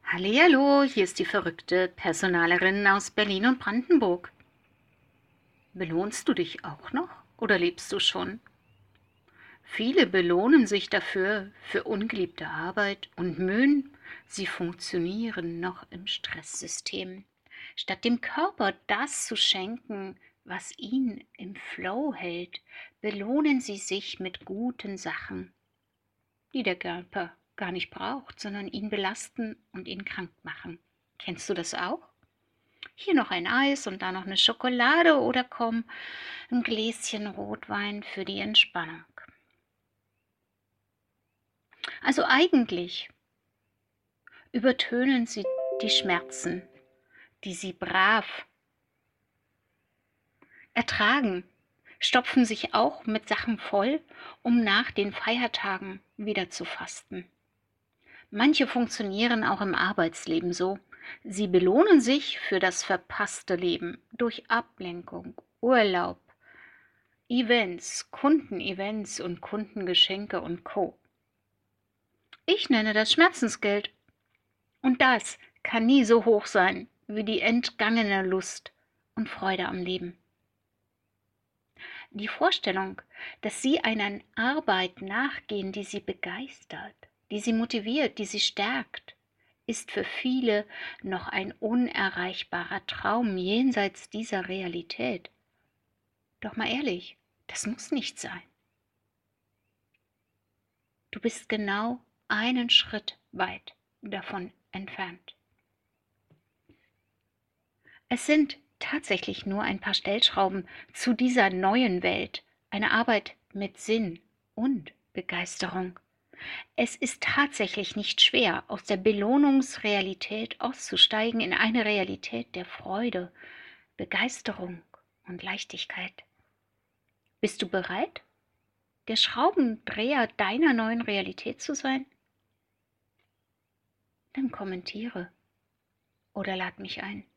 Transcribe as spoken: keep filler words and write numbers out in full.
Hallihallo, hier ist die verrückte Personalerin aus Berlin und Brandenburg. Belohnst du dich auch noch oder lebst du schon? Viele belohnen sich dafür für ungeliebte Arbeit und Mühen, sie funktionieren noch im Stresssystem. Statt dem Körper das zu schenken, was ihn im Flow hält, belohnen sie sich mit guten Sachen, die der Körper gar nicht braucht, sondern ihn belasten und ihn krank machen. Kennst du das auch? Hier noch ein Eis und da noch eine Schokolade oder komm, ein Gläschen Rotwein für die Entspannung. Also eigentlich übertönen sie die Schmerzen, die sie brav ertragen, stopfen sich auch mit Sachen voll, um nach den Feiertagen wieder zu fasten. Manche funktionieren auch im Arbeitsleben so. Sie belohnen sich für das verpasste Leben durch Ablenkung, Urlaub, Events, Kundenevents und Kundengeschenke und Co. Ich nenne das Schmerzensgeld. Und das kann nie so hoch sein wie die entgangene Lust und Freude am Leben. Die Vorstellung, dass sie einer Arbeit nachgehen, die sie begeistert, die sie motiviert, die sie stärkt, ist für viele noch ein unerreichbarer Traum jenseits dieser Realität. Doch mal ehrlich, das muss nicht sein. Du bist genau einen Schritt weit davon entfernt. Es sind tatsächlich nur ein paar Stellschrauben zu dieser neuen Welt, eine Arbeit mit Sinn und Begeisterung. Es ist tatsächlich nicht schwer, aus der Belohnungsrealität auszusteigen in eine Realität der Freude, Begeisterung und Leichtigkeit. Bist du bereit, der Schraubendreher deiner neuen Realität zu sein? Dann kommentiere oder lad mich ein.